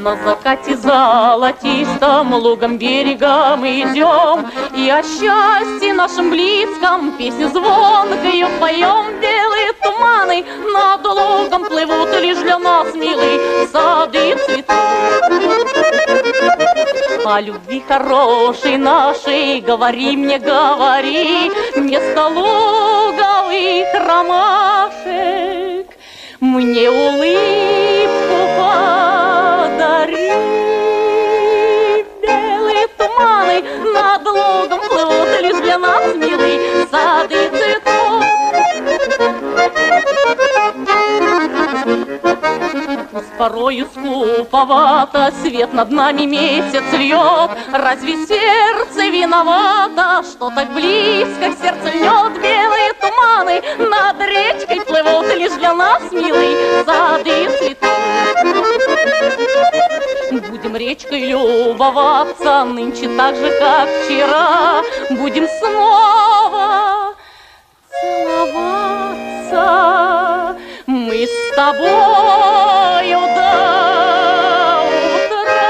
На закате золотистом лугом берегом идем, и о счастье нашем близком песню звонкою поем. Белые туманы над лугом плывут, лишь для нас, милый, сады цветут. О любви хорошей нашей говори мне, говори, вместо луговых ромашек мне улыбку подари. Белые туманы над лугом плывут, лишь для нас, милый, сады цветут. Порою скуповато свет над нами месяц льет. Разве сердце виновато, что так близко к сердцу льет? Белые туманы над речкой плывут, лишь для нас, милый, сады цветут. Будем речкой любоваться нынче так же, как вчера. Будем снова целоваться мы с тобою до утра.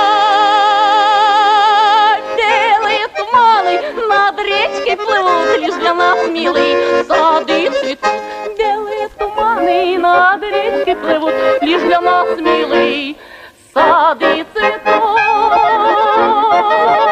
Белые туманы над речкой плывут, лишь для нас, милый, сады цветут. Белые туманы над речкой плывут, лишь для нас, милый, сады цветут.